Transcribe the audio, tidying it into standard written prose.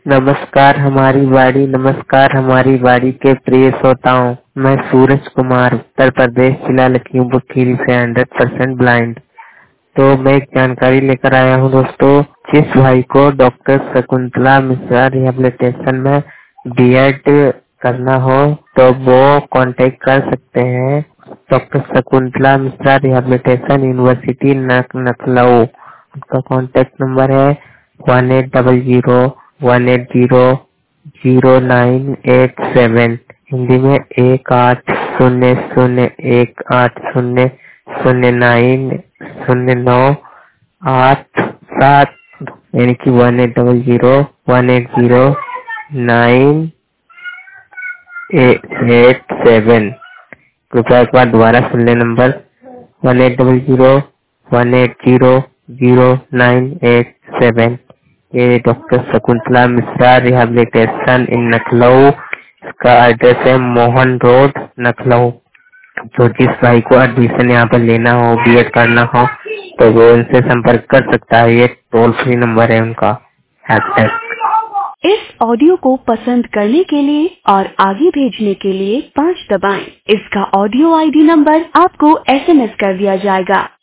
नमस्कार हमारी बाड़ी, नमस्कार हमारी बाड़ी के प्रिय श्रोताओं। मैं सूरज कुमार, उत्तर प्रदेश, जिला लखीमपुर खीरी से 100% ब्लाइंड। तो मैं एक जानकारी लेकर आया हूँ दोस्तों। जिस भाई को डॉक्टर शकुंतला मिश्रा रिहेबिलिटेशन में बीएड करना हो तो वो कांटेक्ट कर सकते हैं doctor Shakuntala Mishra rehabilitation university Lucknow. उनका कांटेक्ट नंबर है 1800-180-0987। हिंदी में 1800-180-0987, यानी कि 1800-180-987। कृपया एक बार दोबारा सुन ले नंबर 1800-180-0987। ये doctor Shakuntala Mishra rehabilitation in Lucknow. इसका एड्रेस है मोहन रोड, लखनऊ। तो जिस भाई को एडमिशन यहाँ पर लेना हो, बीएड करना हो, तो वो इनसे संपर्क कर सकता है। ये टोल फ्री नंबर है उनका। इस ऑडियो को पसंद करने के लिए और आगे भेजने के लिए 5 दबाएं। इसका ऑडियो आईडी नंबर आपको SMS कर दिया जाएगा।